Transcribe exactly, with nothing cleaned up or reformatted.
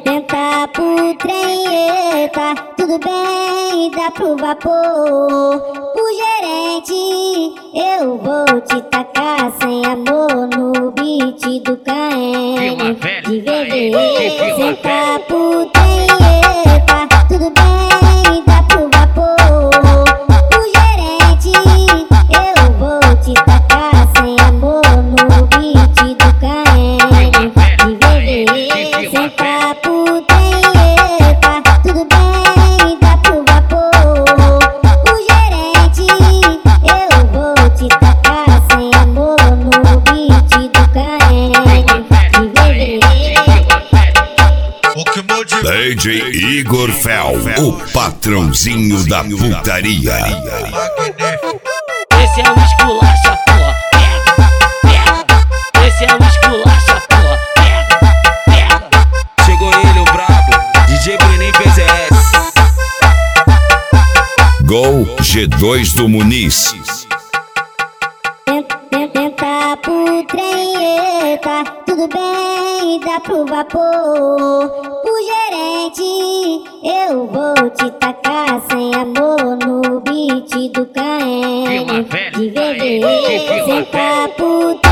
Tenta pro trem, eita, tudo bem, dá pro vapor. O gerente, eu vou te tacar sem amor no beat do Caem. De vez senta pro trem, eita, tudo bem, dá pro vapor. O gerente, eu vou te tacar sem amor no beat do Caem. De vez senta pro trem, eita, tudo bem, dá pro vapor. O gerente, eu vou te tacar sem amor no beat do Caem. D J Igor Fel, o patrãozinho da putaria. Esse é o esculacha, porra, pega, pega. Esse é o esculacha, porra, pega, pega. Chegou ele, o brabo, D J Brenin P Z S. Gol G dois do Muniz. Tenta pro trem, eita, tudo bem, dá pro vapor. O gerente, eu vou te tacar sem amor no beat do Caem. De vez senta pro